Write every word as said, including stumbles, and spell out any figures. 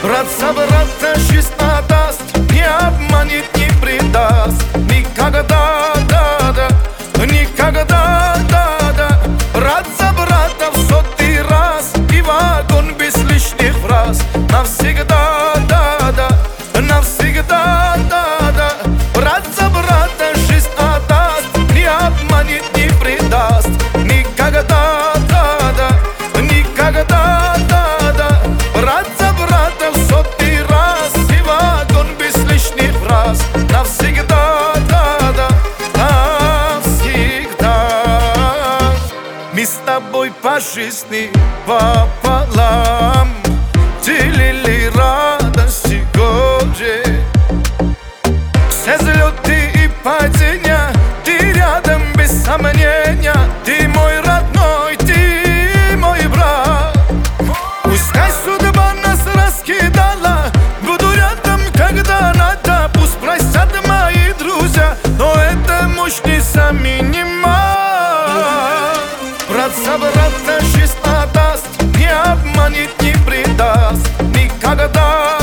Брат за брата жизнь отдаст, не обманет, не предаст. Никогда, да, да, никогда, да, да. Брат за брата в сотый раз, и в огонь без лишних фраз. Навсегда, да, да, навсегда, да, да. Брат за брата жизнь отдаст, не обманет, не предаст. Никогда, да, да, никогда, да, да. Брат за брата в сотый раз, и в огонь без лишних фраз. Навсегда, да, да, навсегда. Мы с тобой по жизни пополам делили радости горе. Все взлеты и падения, ты рядом без сомнения. Ты мой родной, ты мой брат. Пускай судьба нас раскидала, буду рядом, когда надо. Пусть простят мои друзья, но это мощь незаменима. Брат за брата жизнь отдаст, не обманет, не предаст. Никогда.